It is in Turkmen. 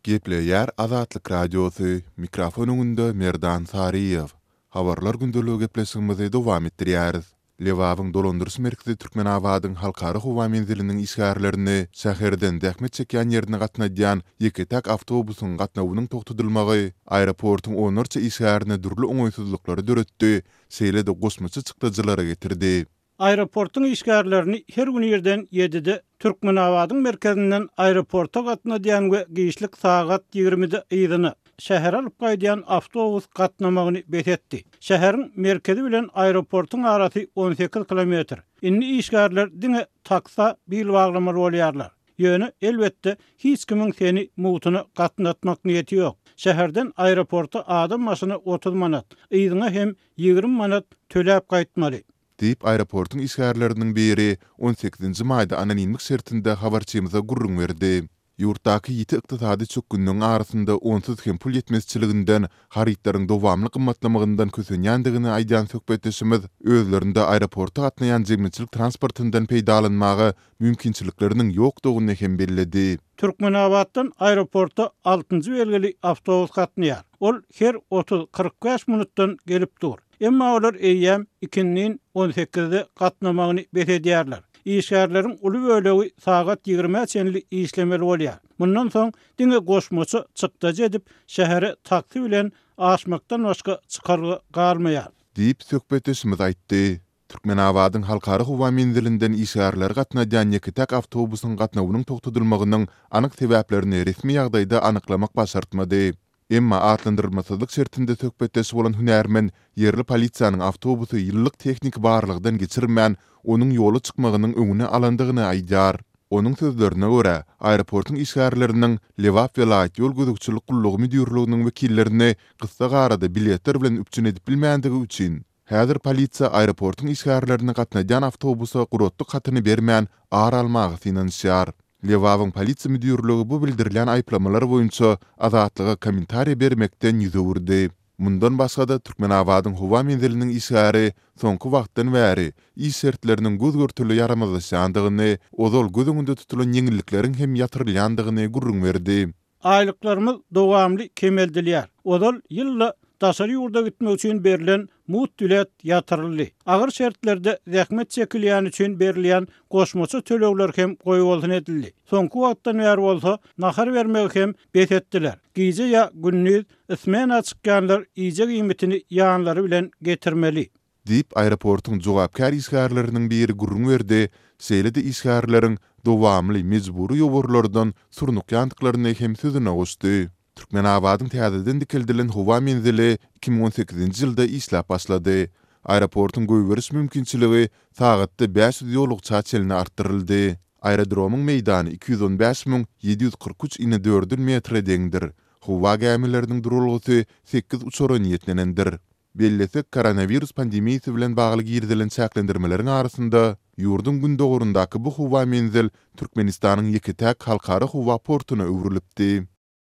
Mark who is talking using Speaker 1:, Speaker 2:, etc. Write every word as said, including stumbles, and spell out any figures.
Speaker 1: Gepleýär Azatlyk Radiosu, mikrofon öňünde Merdan Sariýew. Habarlar gündölügi gepleşigimizi dowam etdirýäris. Lewawyň dolandyrys merkezi Türkmenabadyň halkary howa menziliniň işgärlerini şäherden dähmet çekýän ýerine gatnaýan ýeki tak awtobusyň gatnawynyň togtudylmagy, aeroportyň onurça işgärine durly oňoýsuzlyklary döretdi, seýle-de gosmaçy çykdyjylara getirdi.
Speaker 2: Aeroportun işgärlerini her gün yerden yedide Türkmenabadyň merkezinden aeroporta gatnaýan we giýişlik sagat ýigrimide ýygyny şäher alyp gaýdýan awtobus gatnamagyny betetdi. Şäheriň merkezi bilen aeroportyň arasy on sekiz kilometr. Inni işgärler diňe taksa bil baglamaly bolýarlar. Ýöne elbetde hiç kimiň seni mutuny gatnatmak niýeti ýok. Şäherden aeroporta adam maşyny otuz manat, ýygyna hem ýigrim manat töläp gaýtmaly.
Speaker 1: Diýip aeroportyň işgärleriniň biri on sekizinji maýda anonimlik şertinde habarçymyza gurrun berdi. Ýurtdaky ýiti ykdysady çökgündüň arasynda onsuz hem pul ýetmezçiliginden, harytlaryň dowamly gymmatlamagyndan kösenýändigini aýdan söhbetdeşimiz özlerinde aeroporta gatnaýan jemgyçilik transportyndan peýdalanmagy mümkinçilikleriniň ýokdugyny hem belledi.
Speaker 2: Türkmenabaddan aeroporta altynjy belgili awtobus gatnaýar. Ol her otuz kırk beş minutdan gelip dur. Emma olar eýýäm ikinin on sekizde gatnamagyny betedýärler. İşgärleriň uly bölegi sagat ýigirme çenli işlemeli bolýar. Mundan soň diňe goşmaçy çykdaja edip şähere taksi bilen aşmakdan başga çykargy galmaýar.
Speaker 1: Diýip söhbetdeşimiz aýtdy. Türkmenabadyň halkary howa menzilinden işgärler gatnaýan ýeki tak awtobusyň gatnawynyň togtudylmagynyň anyk sebäplerini resmi ýagdaýda anyklamak başartmady. Emma atlandyrylmasyzlyk şertinde söhbetdeş bolan hünärmen yerli polisiýanyň awtobusy ýyllyk teknik barlygdan geçirmän onuň ýola çykmagynyň öňüne alandygyny aýdýar. Onuň sözlerine görä, aeroportyň işgärleriniň Lewap vilayet ýol gözükçilik gullugy müdürliginiň wekillerini kıssa garada biletler bilen üpçün edip bilmändige üçin häzir polisiýa aeroportyň işgärlerini gatnaýan awtobusa gurotlyk hatyny bermän ar almagy finansiýar. Lewawyň polisiýa müdürligi bu bildirilen aýplamalar boýunça azatlyga kommentariýa bermekden ýüzürdi. Mundan başga da Türkmenabadyň howa menziliniň işgäri soňky wagtdan bäri iş şertleriniň göz görtüli ýaramazlaşandygyny, ozal göz öňünde tutulan ýeňillikleriň hem ýatyrylýandygyny gurrun berdi.
Speaker 2: Aýlyklarymyz dowamly kemeldilýär. Ozal ýylla daşary ýurda gitmek üçin berilen mut dület ýatyryldy. Agyr şertlerde zähmet çekilýän üçin berilýän goşmaçy tölegler hem goýup bolsun edildi. Soňky wagtdan bäri bolsa nahar bermek hem betetdiler. Gize ýa günnüz ismena çykýanlar iýje gymmetini ýanlary bilen getirmeli.
Speaker 1: Diýip aeroportyň jogapkar işgärleriniň biri gurrun berdi. Seýle-de işgärleriň dowamly mejburi ýoburlardan surnukýandyklaryny hem sözüne goşdy. Türkmenabadyň täzeden dikildilen howa menzili iki bin on sekizinji ýylda işläp başlady. Aeroportyň goýberiş mümkinçiligi sagatda beş yüz ýolluk çaçelyny artdyryldy. Aerodromuň meýdany iki yüz on beş min ýedi yüz kırk üç ine dört metre deňdir. Howa gämileriniň durulgusy sekiz uçura niýetlenendir. Bellesek koronavirus pandemiýasy bilen bagly girdilen çäklendirmeleriň arasynda ýurdun gündogurundaky bu howa menzil Türkmenistanyň ýeki tak halkary howa portyna öwrilipdi.